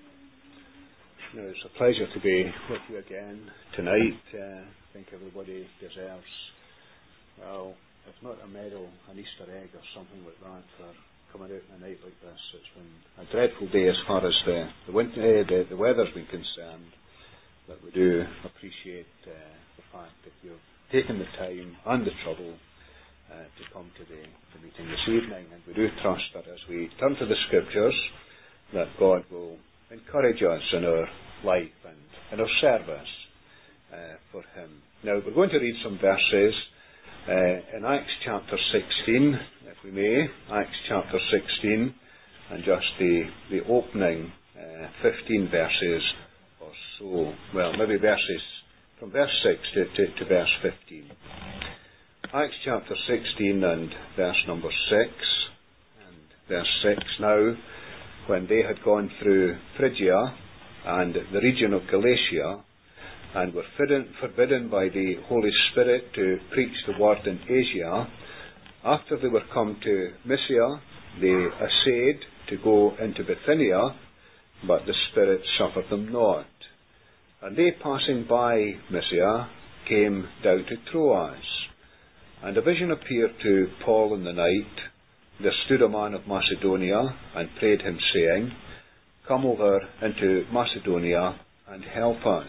It's a pleasure to be with you again tonight. I think everybody deserves, well, if not a medal, an Easter egg or something like that for coming out on a night like this. It's been a dreadful day as far as the weather's been concerned, but we do appreciate the fact that you've taken the time and the trouble to come to the meeting this evening. And we do trust that as we turn to the Scriptures, that God will encourage us in our life and in our service for Him. Now, we're going to read some verses in Acts chapter 16, if we may. Acts chapter 16, and just the opening 15 verses or so. Well, maybe verses from verse 6 to verse 15. Acts chapter 16 and verse number 6. And verse 6, now, when they had gone through Phrygia and the region of Galatia, and were forbidden by the Holy Spirit to preach the word in Asia, after they were come to Mysia, they essayed to go into Bithynia, but the Spirit suffered them not. And they, passing by Mysia, came down to Troas. And a vision appeared to Paul in the night. There stood a man of Macedonia, and prayed him, saying, Come over into Macedonia, and help us.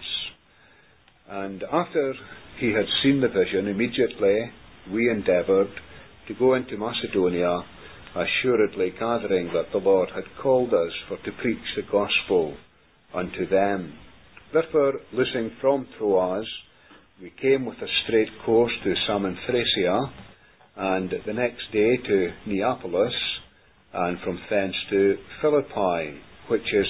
And after he had seen the vision, immediately we endeavoured to go into Macedonia, assuredly gathering that the Lord had called us for to preach the gospel unto them. Therefore, loosing from Troas, we came with a straight course to Samothracia, and the next day to Neapolis, and from thence to Philippi, which is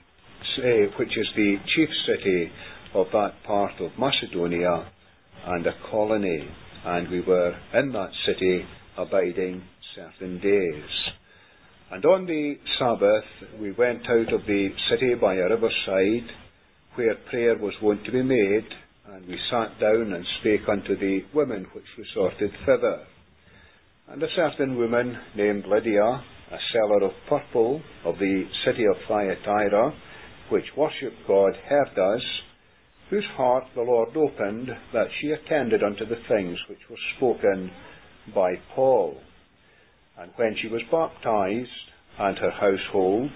the chief city of that part of Macedonia, and a colony. And we were in that city abiding certain days. And on the Sabbath we went out of the city by a riverside, where prayer was wont to be made, and we sat down and spake unto the women which resorted thither. And a certain woman named Lydia, a seller of purple of the city of Thyatira, which worshipped God, heard us, whose heart the Lord opened, that she attended unto the things which were spoken by Paul. And when she was baptized, and her household,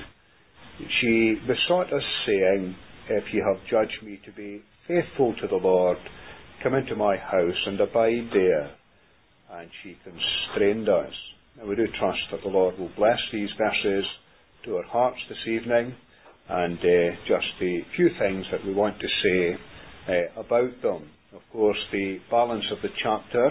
she besought us, saying, If ye have judged me to be faithful to the Lord, come into my house and abide there. And she constrained us. Now we do trust that the Lord will bless these verses to our hearts this evening, and just the few things that we want to say about them. Of course, the balance of the chapter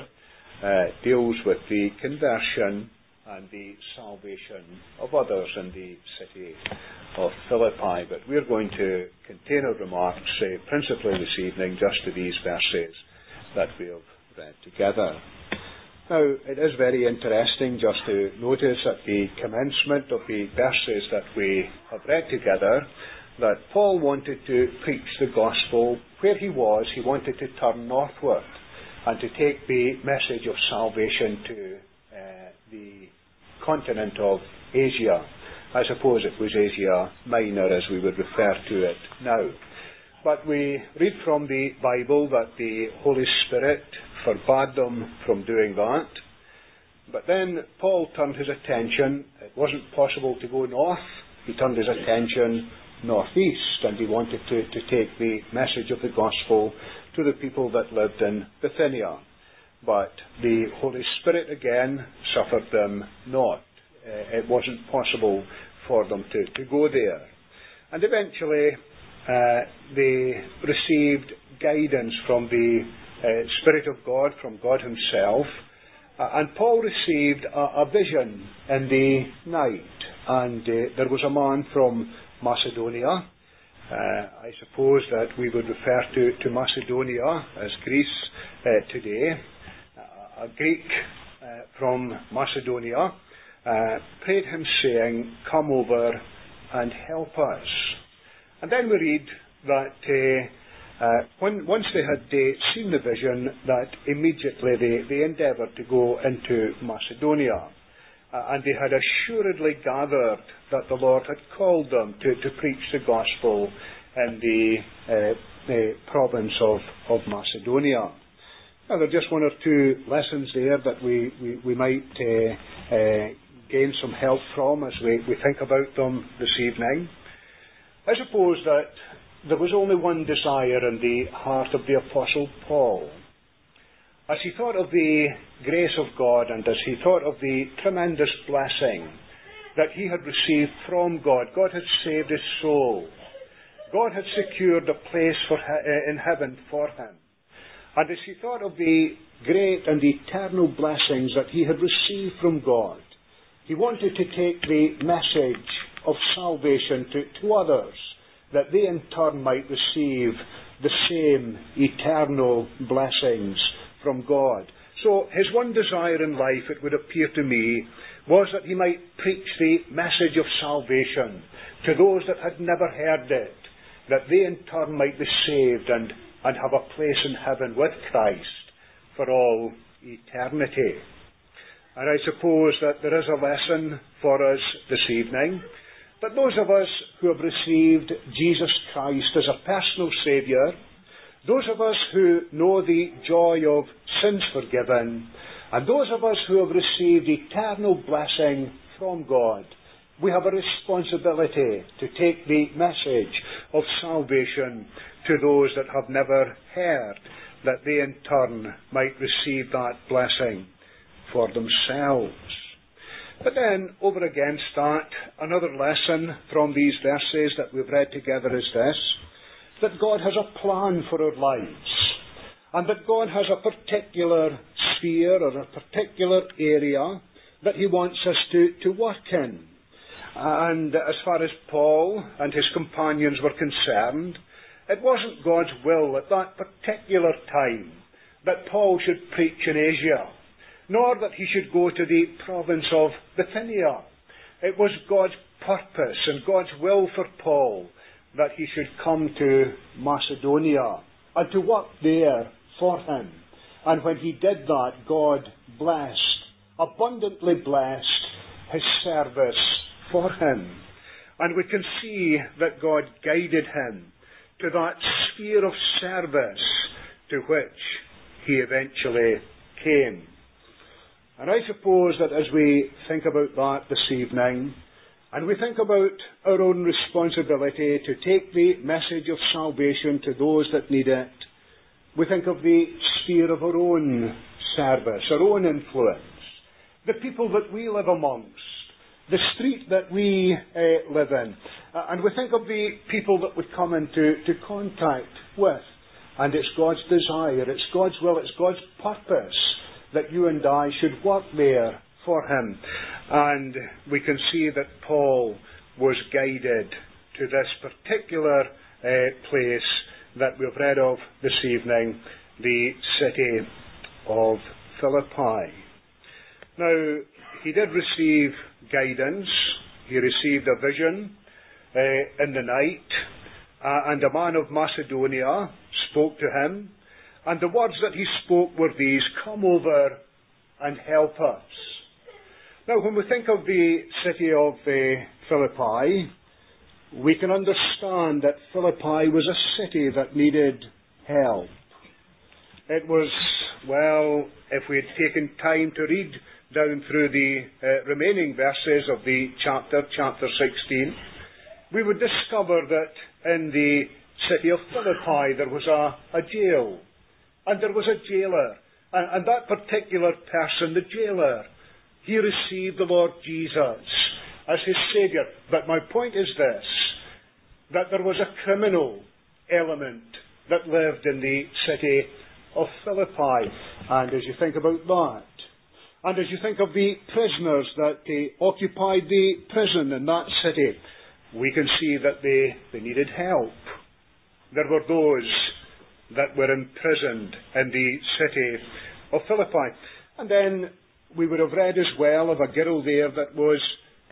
deals with the conversion and the salvation of others in the city of Philippi. But we're going to contain our remarks principally this evening just to these verses that we have read together. Now, it is very interesting just to notice at the commencement of the verses that we have read together that Paul wanted to preach the gospel where he was. He wanted to turn northward and to take the message of salvation to the continent of Asia. I suppose it was Asia Minor as we would refer to it now. But we read from the Bible that the Holy Spirit forbade them from doing that. But then Paul turned his attention, it wasn't possible to go north, he turned his attention northeast, and he wanted to take the message of the gospel to the people that lived in Bithynia. But the Holy Spirit again suffered them not. It wasn't possible for them to go there. And eventually they received guidance from the Spirit of God, from God Himself, and Paul received a vision in the night, and there was a man from Macedonia. I suppose that we would refer to Macedonia as Greece today. A Greek from Macedonia prayed him, saying, Come over and help us. And then we read that once they had seen the vision, that immediately they endeavoured to go into Macedonia. and they had assuredly gathered that the Lord had called them to preach the gospel in the province of Macedonia. Now, there are just one or two lessons there that we might gain some help from as we think about them this evening. I suppose that there was only one desire in the heart of the Apostle Paul. As he thought of the grace of God and as he thought of the tremendous blessing that he had received from God, God had saved his soul. God had secured a place in heaven for him. And as he thought of the great and eternal blessings that he had received from God, he wanted to take the message of salvation to others, that they in turn might receive the same eternal blessings from God. So his one desire in life, it would appear to me, was that he might preach the message of salvation to those that had never heard it, that they in turn might be saved and have a place in heaven with Christ for all eternity. And I suppose that there is a lesson for us this evening, that those of us who have received Jesus Christ as a personal Saviour, those of us who know the joy of sins forgiven, and those of us who have received eternal blessing from God, we have a responsibility to take the message of salvation to those that have never heard, that they in turn might receive that blessing for themselves. But then, over against that, another lesson from these verses that we've read together is this, that God has a plan for our lives, and that God has a particular sphere or a particular area that he wants us to work in. And as far as Paul and his companions were concerned, it wasn't God's will at that particular time that Paul should preach in Asia, nor that he should go to the province of Bithynia. It was God's purpose and God's will for Paul that he should come to Macedonia and to work there for him. And when he did that, God abundantly blessed his service for him. And we can see that God guided him to that sphere of service to which he eventually came. And I suppose that as we think about that this evening, and we think about our own responsibility to take the message of salvation to those that need it, we think of the sphere of our own service, our own influence, the people that we live amongst, the street that we live in, and we think of the people that would come into contact with. And it's God's desire, it's God's will, it's God's purpose that you and I should work there for him. And we can see that Paul was guided to this particular place that we've read of this evening, the city of Philippi. Now, he did receive guidance. He received a vision in the night, and a man of Macedonia spoke to him, and the words that he spoke were these: "Come over and help us." Now, when we think of the city of Philippi, we can understand that Philippi was a city that needed help. It was, well, if we had taken time to read down through the remaining verses of the chapter 16, we would discover that in the city of Philippi there was a jail, and there was a jailer, and that particular person, the jailer, he received the Lord Jesus as his Saviour. But my point is this, that there was a criminal element that lived in the city of Philippi. And as you think about that, and as you think of the prisoners that occupied the prison in that city, we can see that they needed help. There were those that were imprisoned in the city of Philippi. And then we would have read as well of a girl there that was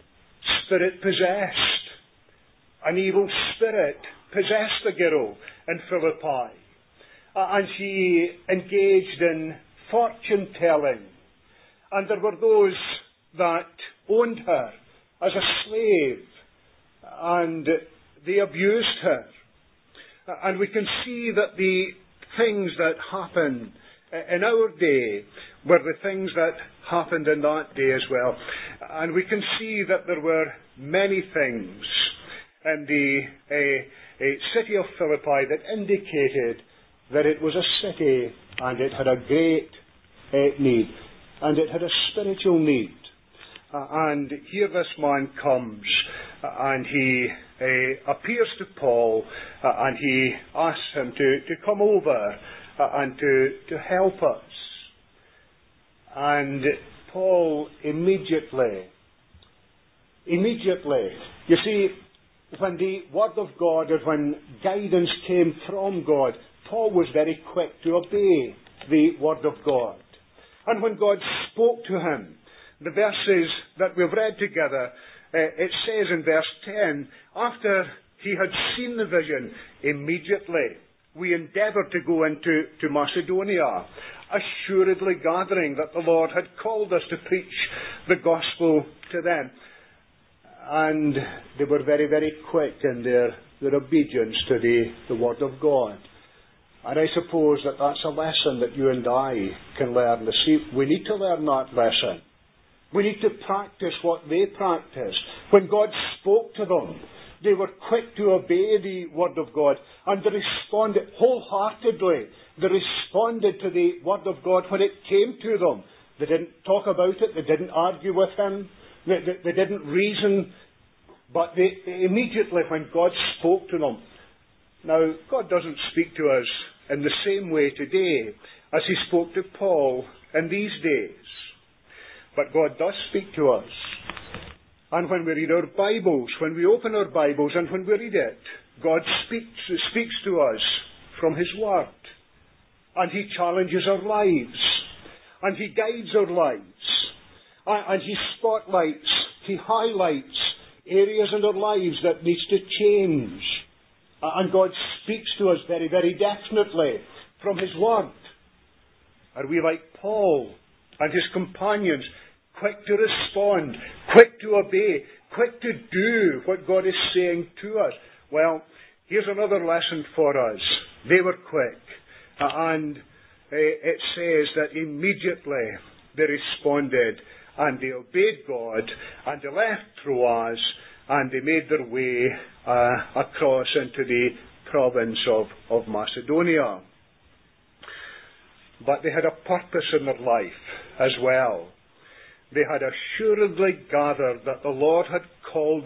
spirit-possessed. An evil spirit possessed the girl in Philippi. And she engaged in fortune-telling. And there were those that owned her as a slave, and they abused her. And we can see that the things that happen in our day were the things that happened in that day as well. And we can see that there were many things in the city of Philippi that indicated that it was a city and it had a great need, and it had a spiritual need. And here this man comes, and he appears to Paul, and he asks him to come over and to help us. And Paul immediately, you see, when the Word of God, or when guidance came from God, Paul was very quick to obey the Word of God. And when God spoke to him, the verses that we've read together, it says in verse 10, after he had seen the vision, immediately we endeavoured to go into Macedonia, assuredly gathering that the Lord had called us to preach the gospel to them. And they were very, very quick in their obedience to the Word of God. And I suppose that that's a lesson that you and I can learn. See, we need to learn that lesson. We need to practice what they practiced. When God spoke to them, they were quick to obey the Word of God, and they responded wholeheartedly. They responded to the Word of God when it came to them. They didn't talk about it. They didn't argue with him. They didn't reason. But they immediately, when God spoke to them. Now, God doesn't speak to us in the same way today as he spoke to Paul in these days. But God does speak to us. And when we read our Bibles, when we open our Bibles and when we read it, God speaks to us from his Word. And he challenges our lives. And he guides our lives. And he spotlights, he highlights areas in our lives that needs to change. And God speaks to us very, very definitely from his Word. Are we like Paul and his companions, quick to respond, quick to obey, quick to do what God is saying to us? Well, here's another lesson for us. They were quick. And it says that immediately they responded and they obeyed God and they left Troas and they made their way across into the province of Macedonia. But they had a purpose in their life as well. They had assuredly gathered that the Lord had called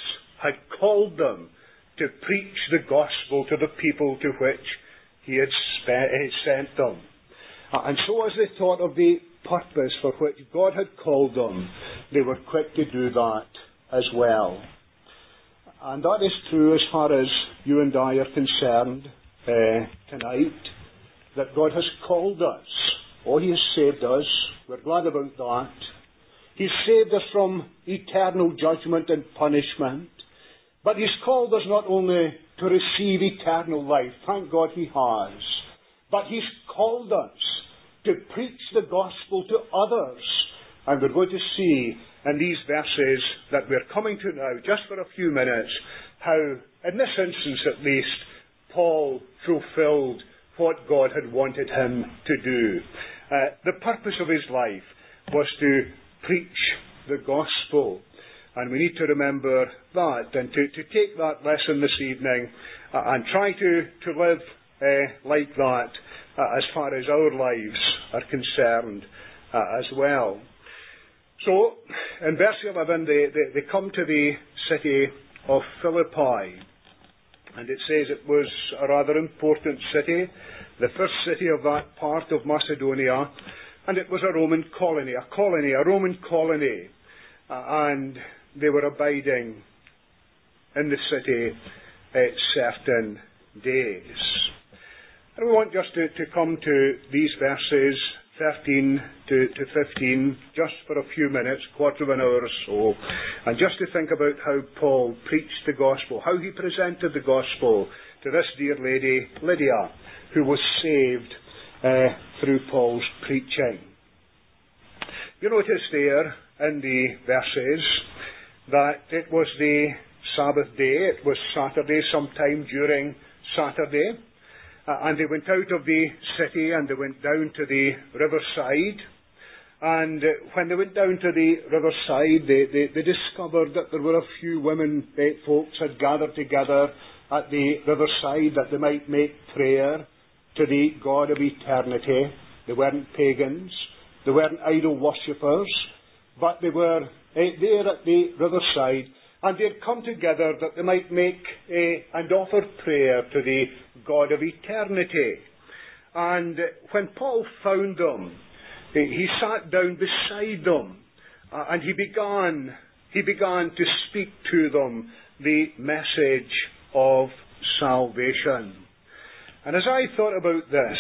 them to preach the gospel to the people to which he had sent them. And so as they thought of the purpose for which God had called them, they were quick to do that as well. And that is true as far as you and I are concerned tonight, that God has called us. Oh, he has saved us. We're glad about that. He's saved us from eternal judgment and punishment. But he's called us not only to receive eternal life, thank God he has, but he's called us to preach the gospel to others. And we're going to see in these verses that we're coming to now, just for a few minutes, how, in this instance at least, Paul fulfilled what God had wanted him to do. The purpose of his life was to preach the gospel. And we need to remember that and to take that lesson this evening and try to live like that as far as our lives are concerned as well. So, in verse 11, they come to the city of Philippi. And it says it was a rather important city, the first city of that part of Macedonia. And it was a Roman colony, a Roman colony. And they were abiding in the city certain days. And we want just to come to these verses 13 to 15, just for a few minutes, quarter of an hour or so, and just to think about how Paul preached the gospel, how he presented the gospel to this dear lady, Lydia, who was saved through Paul's preaching. You notice there in the verses that it was the Sabbath day. It was Saturday, sometime during Saturday. And they went out of the city and they went down to the riverside. And when they went down to the riverside, they discovered that there were a few women folks had gathered together at the riverside that they might make prayer to the God of eternity. They weren't pagans. They weren't idol worshippers. But they were there at the riverside. And they had come together that they might make and offer prayer to the God of eternity. And when Paul found them, he sat down beside them and he began to speak to them the message of salvation. And as I thought about this,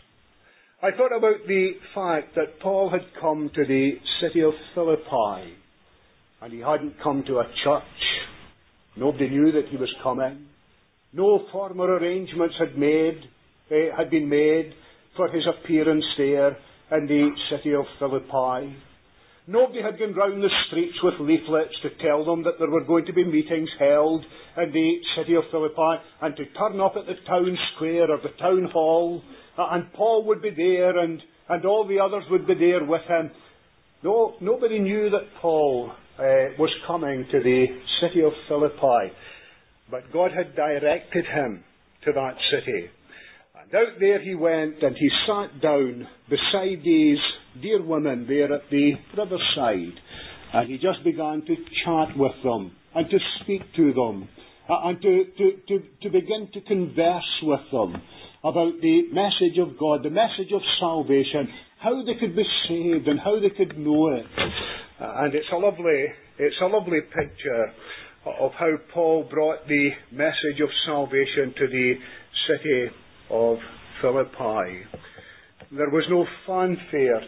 I thought about the fact that Paul had come to the city of Philippi and he hadn't come to a church. Nobody knew that he was coming. No formal arrangements had been made for his appearance there in the city of Philippi. Nobody had gone round the streets with leaflets to tell them that there were going to be meetings held in the city of Philippi and to turn up at the town square or the town hall, and Paul would be there and all the others would be there with him. No, nobody knew that Paul was coming to the city of Philippi, but God had directed him to that city. And out there he went and he sat down beside these dear women there at the riverside, and he just began to chat with them and to speak to them and to begin to converse with them about the message of God, the message of salvation, how they could be saved and how they could know it. And it's a lovely picture of how Paul brought the message of salvation to the city of Philippi. There was no fanfare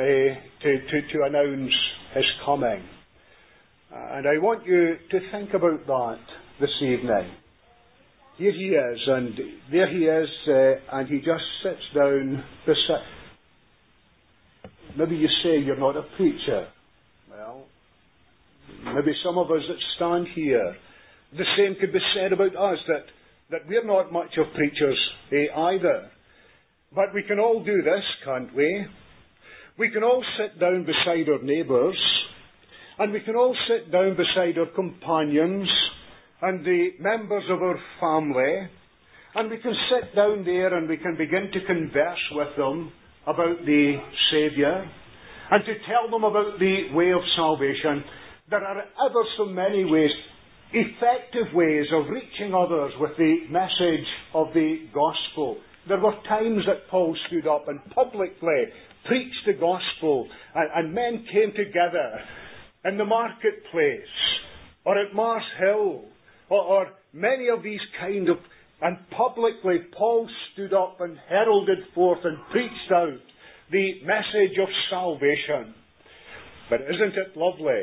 to announce his coming. And I want you to think about that this evening. Here he is, and there he is, and he just sits down beside. Maybe you say you're not a preacher. Well, maybe some of us that stand here, the same could be said about us, that we're not much of preachers either. But we can all do this, can't we? We can all sit down beside our neighbours, and we can all sit down beside our companions and the members of our family, and we can sit down there and we can begin to converse with them about the Saviour and to tell them about the way of salvation. There are ever so many ways, effective ways of reaching others with the message of the gospel. There were times that Paul stood up and publicly preached the gospel, and men came together in the marketplace or at Mars Hill or many of these and publicly Paul stood up and heralded forth and preached out the message of salvation. But isn't it lovely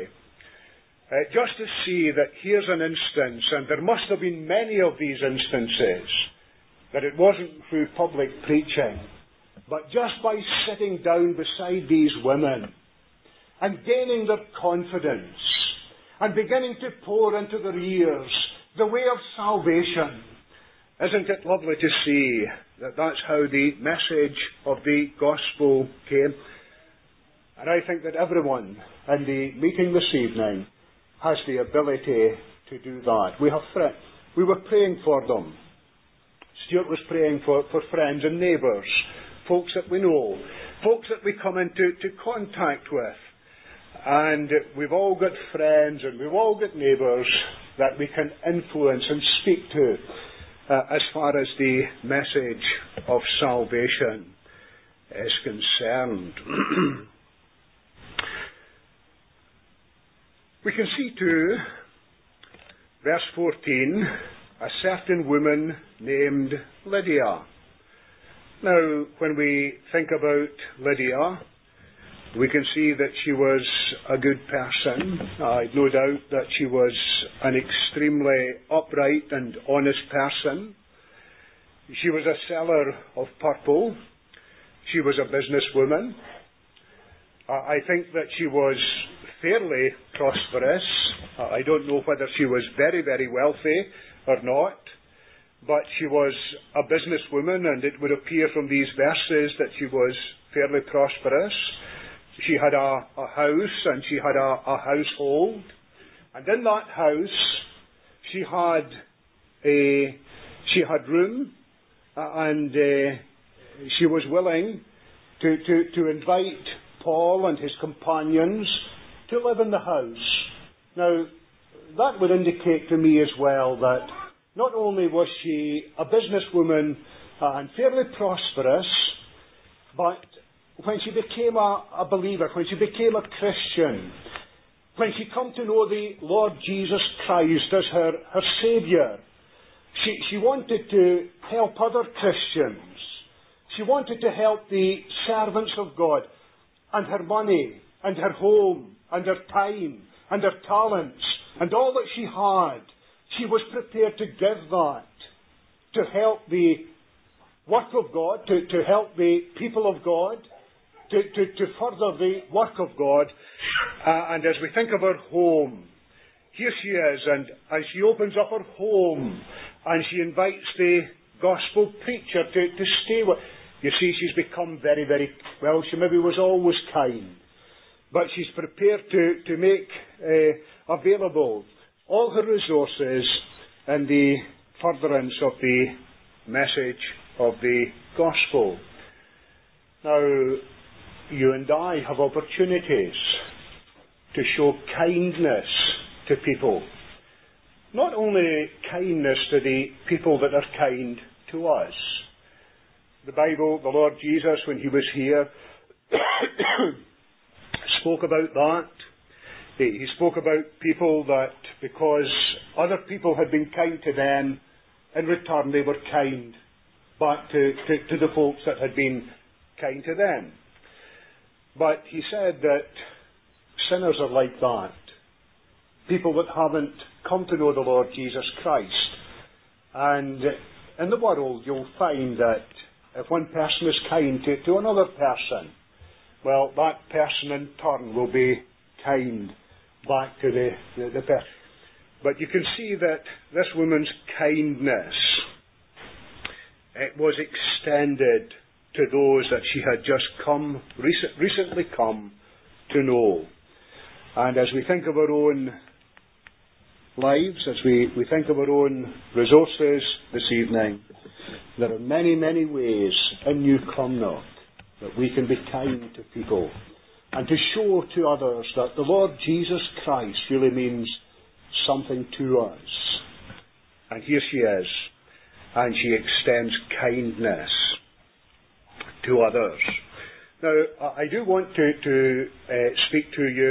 just to see that here's an instance, and there must have been many of these instances, that it wasn't through public preaching, but just by sitting down beside these women and gaining their confidence and beginning to pour into their ears the way of salvation. Isn't it lovely to see that that's how the message of the gospel came? And I think that everyone in the meeting this evening has the ability to do that. We were praying for them. Stuart was praying for friends and neighbours, folks that we know, folks that we come into contact with. And we've all got friends and we've all got neighbours that we can influence and speak to as far as the message of salvation is concerned. We can see too, verse 14, a certain woman named Lydia. Now, when we think about Lydia, we can see that she was a good person. I've no doubt that she was an extremely upright and honest person. She was a seller of purple. She was a businesswoman. I think that she was fairly prosperous. I don't know whether she was very, very wealthy or not, but she was a businesswoman, and it would appear from these verses that she was fairly prosperous. She had a house, and she had a household, and in that house she had room, and she was willing to invite Paul and his companions to live in the house. Now, that would indicate to me as well that not only was she a businesswoman and fairly prosperous, but when she became a believer, when she became a Christian, when she come to know the Lord Jesus Christ as her Saviour, she wanted to help other Christians. She wanted to help the servants of God, and her money, and her home, and her time, and her talents, and all that she had. She was prepared to give that to help the work of God, to help the people of God, to further the work of God. And as we think of her home, here she is, and as she opens up her home, and she invites the gospel preacher to stay with. You see, she's become very, very, well, she maybe was always kind, but she's prepared to make available all her resources in the furtherance of the message of the gospel. Now, you and I have opportunities to show kindness to people. Not only kindness to the people that are kind to us. The Bible, the Lord Jesus, when he was here, spoke about that. He spoke about people that because other people had been kind to them, in return they were kind back to the folks that had been kind to them. But he said that sinners are like that. People that haven't come to know the Lord Jesus Christ. And in the world you'll find that if one person is kind to another person, well, that person in turn will be kind back to the person. But you can see that this woman's kindness, it was extended to those that she had just recently come to know. And as we think of our own lives, as we think of our own resources this evening, there are many, many ways in New Clonmel that we can be kind to people and to show to others that the Lord Jesus Christ really means something to us. And here she is, and she extends kindness to others. Now, I do want to speak to you.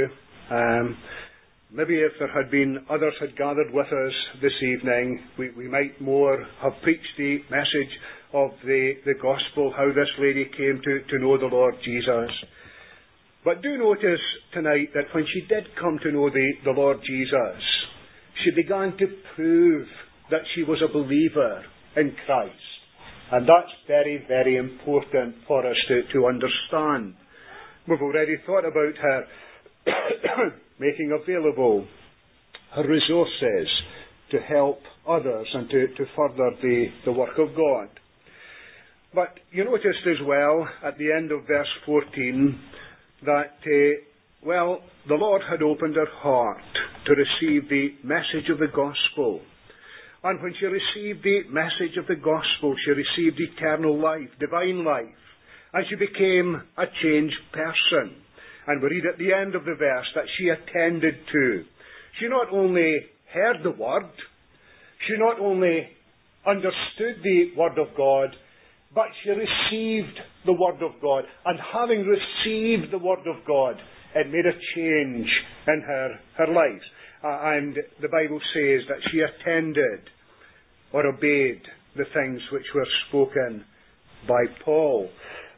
Maybe if there had been others had gathered with us this evening, we might more have preached the message of the gospel, how this lady came to know the Lord Jesus. But do notice tonight that when she did come to know the Lord Jesus, she began to prove that she was a believer in Christ. And that's very, very important for us to understand. We've already thought about her making available her resources to help others and to further the work of God. But you noticed as well at the end of verse 14 that, the Lord had opened her heart to receive the message of the gospel. And when she received the message of the gospel, she received eternal life, divine life, and she became a changed person. And we read at the end of the verse that she attended to. She not only heard the word, she not only understood the word of God, but she received the word of God. And having received the word of God, it made a change in her life. And the Bible says that she attended or obeyed the things which were spoken by Paul.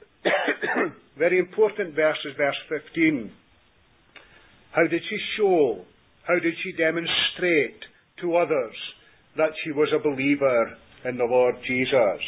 Very important verse is verse 15. How did she show, how did she demonstrate to others that she was a believer in the Lord Jesus?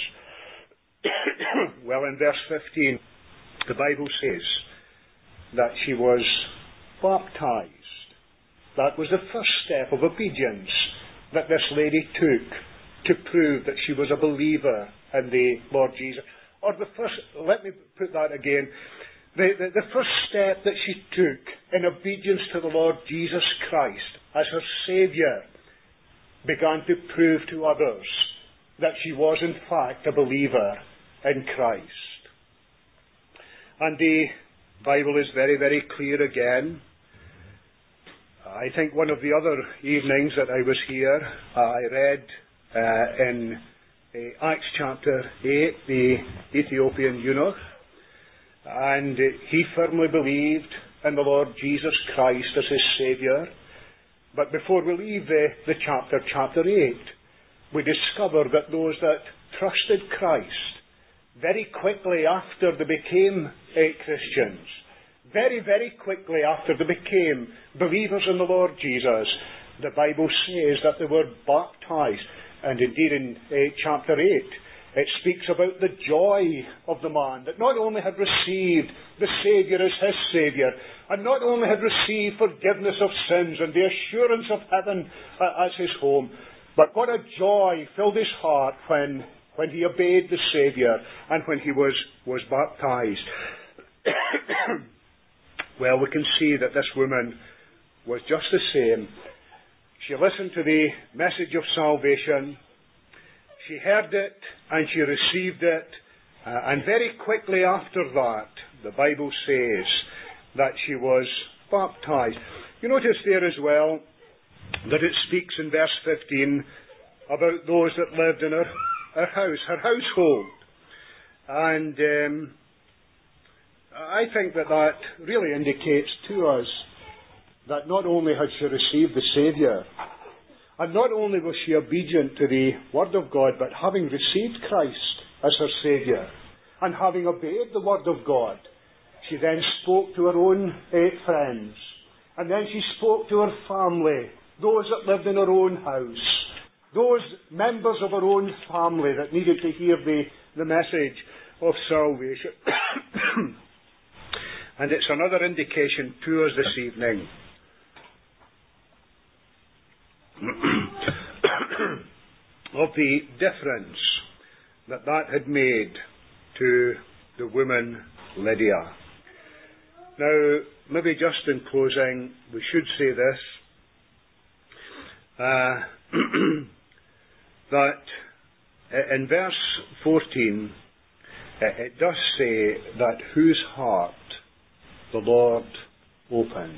Well, in verse 15, the Bible says that she was baptized. That was the first step of obedience that this lady took to prove that she was a believer in the Lord Jesus. Or let me put that again. The first step that she took in obedience to the Lord Jesus Christ as her Saviour began to prove to others that she was in fact a believer in Christ. And the Bible is very, very clear again. I think one of the other evenings that I was here, I read in Acts chapter 8, the Ethiopian eunuch, and he firmly believed in the Lord Jesus Christ as his Saviour. But before we leave the chapter 8, we discover that those that trusted Christ, very quickly after they became Christians, very, very quickly after they became believers in the Lord Jesus, the Bible says that they were baptized. And indeed in chapter 8, it speaks about the joy of the man that not only had received the Saviour as his Saviour, and not only had received forgiveness of sins and the assurance of heaven as his home, but what a joy filled his heart when he obeyed the Saviour and when he was baptized. Well, we can see that this woman was just the same. She listened to the message of salvation. She heard it and she received it. And very quickly after that, the Bible says that she was baptized. You notice there as well that it speaks in verse 15 about those that lived in her house, her household. And I think that really indicates to us that not only had she received the Saviour, and not only was she obedient to the Word of God, but having received Christ as her Saviour, and having obeyed the Word of God, she then spoke to her own friends, and then she spoke to her family, those that lived in her own house, those members of her own family that needed to hear the message of salvation. And it's another indication to us this evening of the difference that had made to the woman Lydia. Now, maybe just in closing, we should say this, that in verse 14, it does say that whose heart the Lord opened.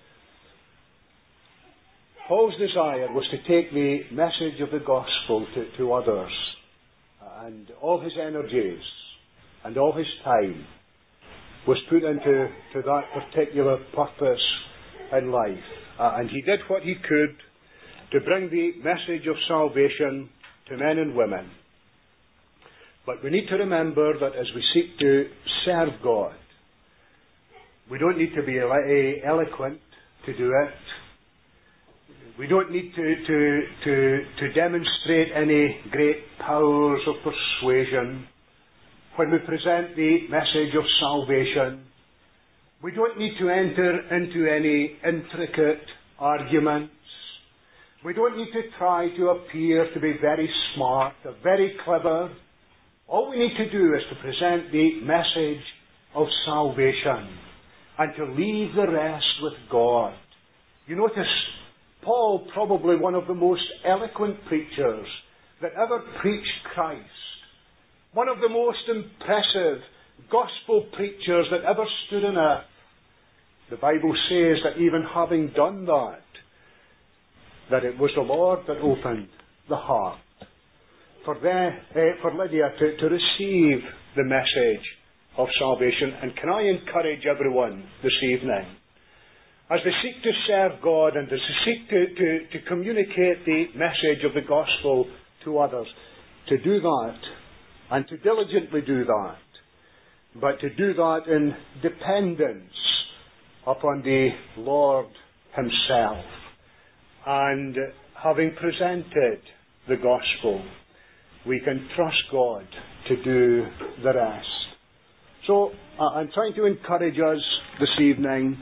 Paul's desire was to take the message of the gospel to others, and all his energies and all his time was put into that particular purpose in life. And he did what he could to bring the message of salvation to men and women. But we need to remember that as we seek to serve God, we don't need to be eloquent to do it. We don't need to demonstrate any great powers of persuasion when we present the message of salvation. We don't need to enter into any intricate arguments. We don't need to try to appear to be very smart or very clever. All we need to do is to present the message of salvation and to leave the rest with God. You notice Paul, probably one of the most eloquent preachers that ever preached Christ, one of the most impressive gospel preachers that ever stood on earth. The Bible says that even having done that it was the Lord that opened the heart for Lydia to receive the message of salvation. And can I encourage everyone this evening, as they seek to serve God and as they seek to communicate the message of the gospel to others, to do that and to diligently do that, but to do that in dependence upon the Lord Himself, and having presented the gospel, we can trust God to do the rest. So I'm trying to encourage us this evening,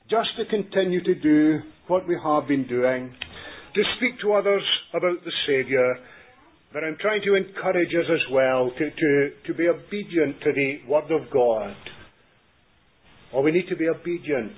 just to continue to do what we have been doing, to speak to others about the Saviour, but I'm trying to encourage us as well to be obedient to the Word of God. Or we need to be obedient.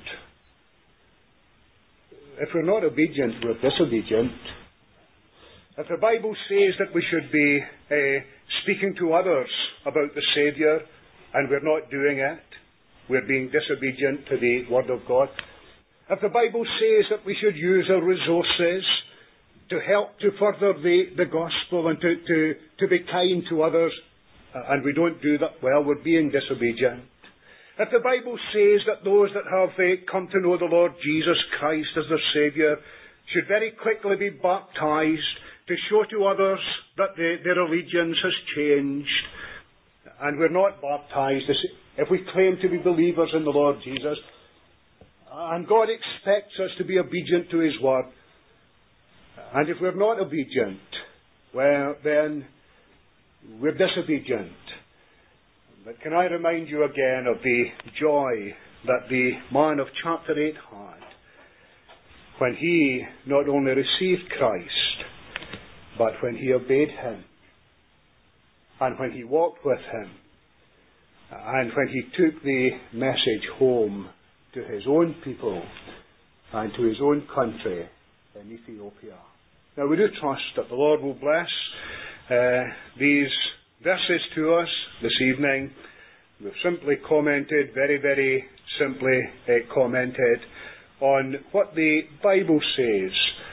If we're not obedient, we're disobedient. If the Bible says that we should be speaking to others about the Saviour, and we're not doing it, we're being disobedient to the Word of God. If the Bible says that we should use our resources to help to further the gospel and to be kind to others, and we don't do that, well, we're being disobedient. If the Bible says that those that have come to know the Lord Jesus Christ as their Saviour should very quickly be baptized to show to others that their allegiance has changed, and we're not baptized, if we claim to be believers in the Lord Jesus, and God expects us to be obedient to His Word, and if we're not obedient, well, then we're disobedient. But can I remind you again of the joy that the man of chapter 8 had when he not only received Christ, but when he obeyed Him, and when he walked with Him, and when he took the message home to his own people and to his own country in Ethiopia. Now we do trust that the Lord will bless these verses to us this evening. We've simply commented, very, very simply commented on what the Bible says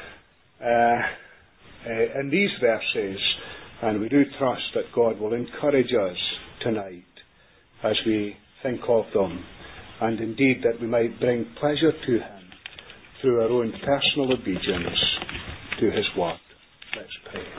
in these verses, and we do trust that God will encourage us tonight as we think of them, and indeed that we might bring pleasure to Him through our own personal obedience to His Word. Let's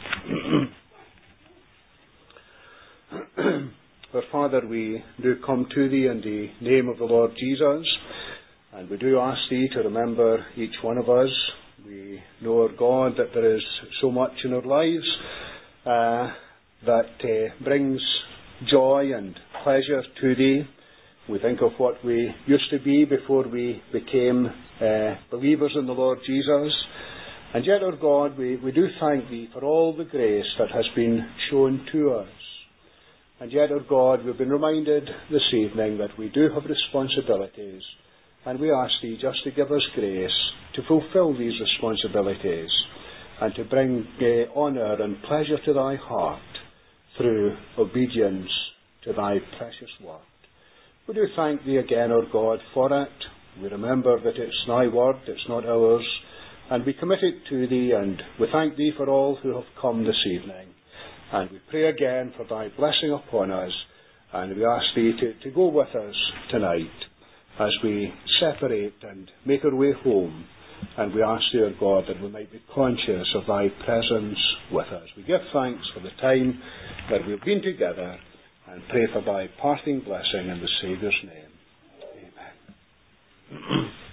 pray. Our Father, we do come to Thee in the name of the Lord Jesus, and we do ask Thee to remember each one of us. We know, our God, that there is so much in our lives that brings joy and pleasure to Thee. We think of what we used to be before we became believers in the Lord Jesus. And yet, our God, we do thank Thee for all the grace that has been shown to us. And yet, our God, we've been reminded this evening that we do have responsibilities, and we ask Thee just to give us grace to fulfill these responsibilities and to bring honour and pleasure to Thy heart through obedience to Thy precious Word. We do thank Thee again, our God, for it. We remember that it's Thy Word, it's not ours, and we commit it to Thee, and we thank Thee for all who have come this evening. And we pray again for Thy blessing upon us, and we ask Thee to go with us tonight as we separate and make our way home. And we ask Thee, our God, that we might be conscious of Thy presence with us. We give thanks for the time that we've been together, and pray for Thy parting blessing in the Saviour's name. Amen.